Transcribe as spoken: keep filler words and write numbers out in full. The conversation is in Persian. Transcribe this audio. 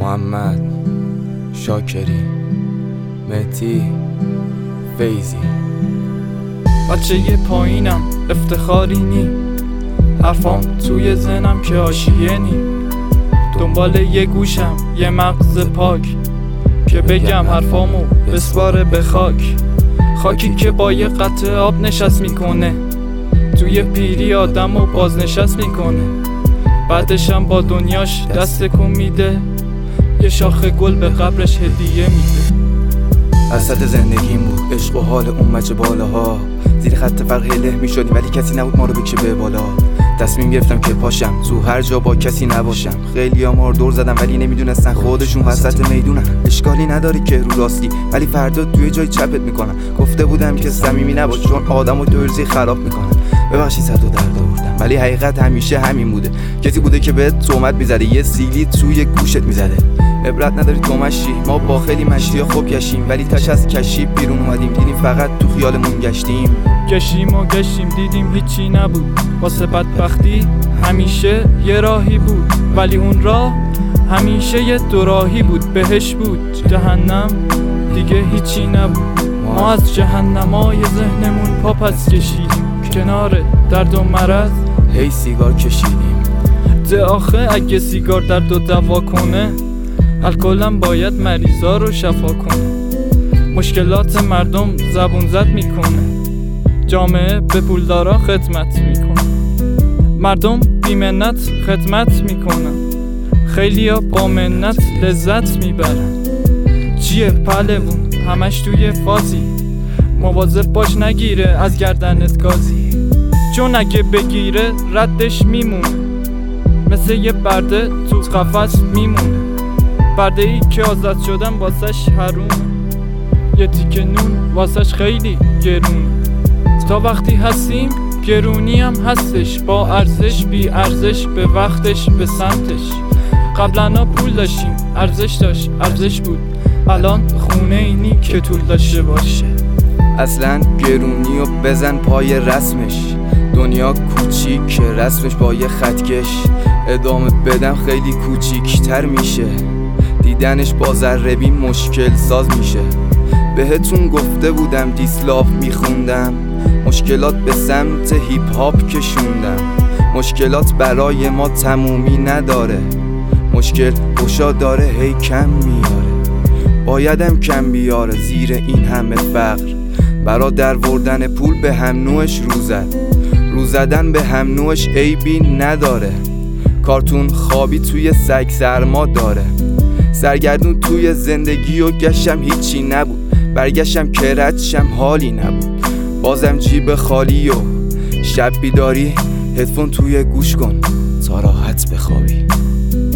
محمد، شاکری، مهدی، فیزی. بچه یه پایینم افتخاری نی، حرفام توی ذهنم که آشیه نی، دنبال یه گوشم یه مغز پاک که بگم حرفامو بسپاره به خاک. خاکی که با یه قطره آب نشست میکنه، توی پیری آدمو بازنشست میکنه، بعدشم با دنیاش دست کن میده، یه شاخ گل به قبرش هدیه میده. اسد زندگیم بود عشق و حال اون مچه بالاها، زیر خط فرق له میشدیم ولی کسی نبود ما رو بکشه به بالا. تصمیم گرفتم که پاشم تو هر جا با کسی نباشم، خیلی ها ما رو دور زدن ولی نمیدونستن خودشون وسط میدونن. اشکالی نداری که رو راستی ولی فردا توی جای چپت میکنن. گفته بودم که صمیمی نباش چون آدمو دوریزی خراب میکنن. ببخشید صد و درد آوردم ولی حقیقت همیشه همین بوده. کسی بوده که بهت تهمت میزده، یه سیلی توی گوشت میزده. عبرت نداری تو مشی، ما با خیلی مشی خوب گشتیم ولی تاش از کشی بیرون اومدیم، دیدیم فقط تو خیالمون گشتیم. گشتیم و گشتیم دیدیم هیچی نبود، واسه بدبختی همیشه یه راهی بود، ولی اون راه همیشه یه دوراهی بود. بهش بود جهنم دیگه هیچی نبود. ما از جهنمای ذهنمون پا پس کشیدیم، کنار درد و مرض هی سیگار کشیدیم. ده آخه اگه سیگار درد و دوا کنه، الکلم باید مریضا رو شفا کنه. مشکلات مردم زبون زد میکنه، جامعه به پولدارا خدمت میکنه، مردم بی منت خدمت میکنن، خیلیا با منت لذت میبرن. چیه پهلوون همش توی فازی، مواظب باش نگیره از گردنت گازی، چون اگه بگیره ردش میمونه، مثل یه برده تو قفس میمونه. برده ای که آزاد شدن واسش حرومه، یه تیکه نون واسش خیلی گرونه. تا وقتی هستیم گرونی هم هستش، با ارزش بی ارزش به وقتش به سمتش. قبلا پول داشتیم ارزش داشت ارزش بود، الان خونه اینی که طول داشته باشه. اصلا گرونی و بزن پای رسمش، دنیا کوچیک رسمش با یه خطکش. ادامه بدم خیلی کوچیکتر میشه، دیدنش با ذره بین مشکل ساز میشه. بهتون گفته بودم دیسلاف میخوندم، مشکلات به سمت هیپ هاپ کشوندم. مشکلات برای ما تمومی نداره، مشکل گشا داره هی کم میاره. بایدم کم بیاره زیر این همه فقر، برا در وردن پول به هم نوعش رو زد. رو زدن به هم نوعش عیبی نداره، کارتون خوابی توی سگ سرما داره. سرگردون توی زندگی و گشتم هیچی نبود، برگشتم که ردشم حالی نبود. بازم جیب خالی و شب بیداری، هدفون توی گوش کن تا راحت بخوابی.